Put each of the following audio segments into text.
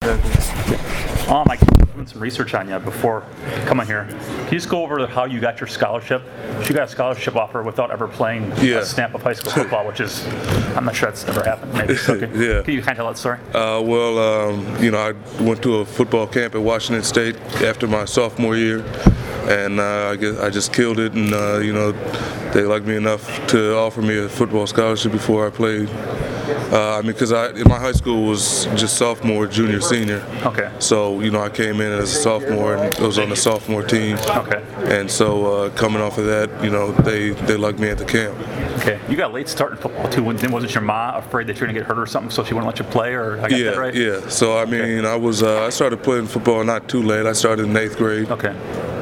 I keep doing some research on you before coming here. Can you just go over how you got your scholarship? You got a scholarship offer without ever playing a snap of high school football, which is, I'm not sure that's ever happened. Maybe. So can you kind of tell that story? I went to a football camp at Washington State after my sophomore year, and I just killed it, and they liked me enough to offer me a football scholarship before I played. Because my high school was just sophomore, junior, senior. Okay. So, I came in as a sophomore and was on the sophomore team. Okay. And so, coming off of that, they liked me at the camp. Okay. You got a late start in football, too. Wasn't your mom afraid that you were going to get hurt or something, so she wouldn't let you play? Or I got that right? Yeah. So, I started playing football not too late. I started in 8th grade. Okay.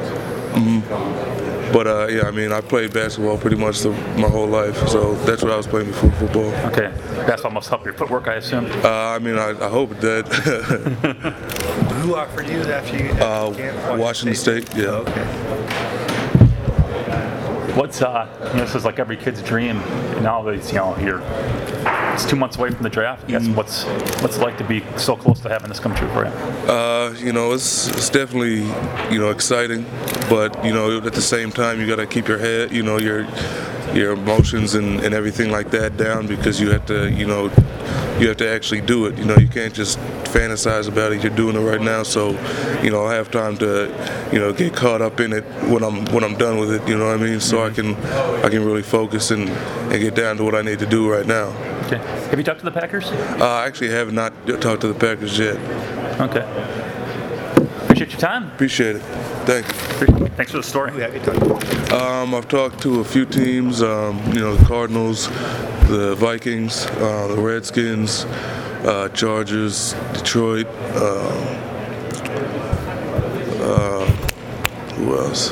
But I played basketball pretty much my whole life, so that's what I was playing before football. Okay. Basketball must help your footwork, I assume? I hope it did. Who offered you after you got camp? Washington State, yeah. Oh, okay. What's this is like every kid's dream nowadays. It's 2 months away from the draft. I guess what's it like to be so close to having this come true for you? It's definitely exciting, but at the same time you got to keep your head, your emotions and everything like that down, because you have to actually do it. You can't just fantasize about it. You're doing it right now, so I have time to get caught up in it when I'm done with it. You know what I mean? So I can really focus and get down to what I need to do right now. Okay. Have you talked to the Packers? I actually have not talked to the Packers yet. Okay. Appreciate your time. Appreciate it. Thank you. Thanks for the story. I've talked to a few teams, the Cardinals, the Vikings, the Redskins, Chargers, Detroit, who else?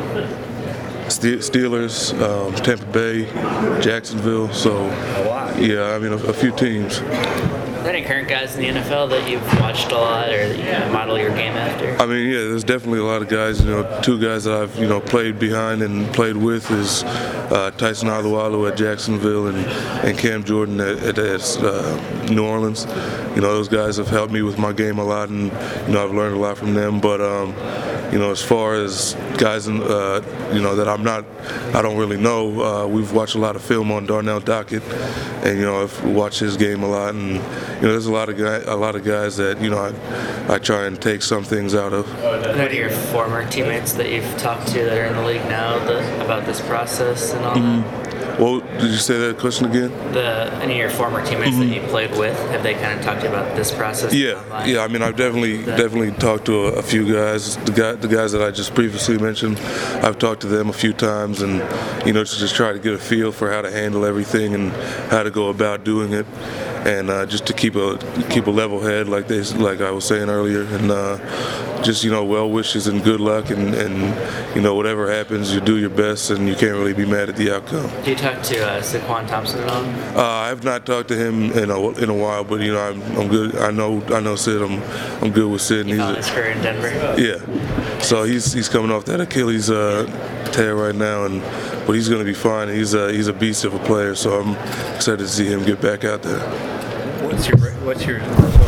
Steelers, Tampa Bay, Jacksonville. So, a few teams. Are there any current guys in the NFL that you've watched a lot or that you model your game after? There's definitely a lot of guys. Two guys that I've played behind and played with is Tyson Alualu at Jacksonville and Cam Jordan at New Orleans. Those guys have helped me with my game a lot, and I've learned a lot from them. But as far as guys that I don't really know. We've watched a lot of film on Darnell Dockett, and I've watched his game a lot, and there's a lot of guys that I try and take some things out of. What are your former teammates that you've talked to that are in the league now about this process and all that? Well, did you say that question again? Any of your former teammates that you played with, have they kind of talked to you about this process? Yeah. I've definitely talked to a few guys. The guys that I just previously mentioned, I've talked to them a few times, and to just try to get a feel for how to handle everything and how to go about doing it, and just to keep a level head, like I was saying earlier, and just well wishes and good luck, and whatever happens, you do your best, and you can't really be mad at the outcome. Do you talk to Saquon Thompson at all? I have not talked to him in a while, but I'm good. I know Sid. I'm good with Sid. You found his career in Denver. Yeah. So he's coming off that Achilles tear right now, but he's going to be fine. He's a beast of a player, so I'm excited to see him get back out there. What's your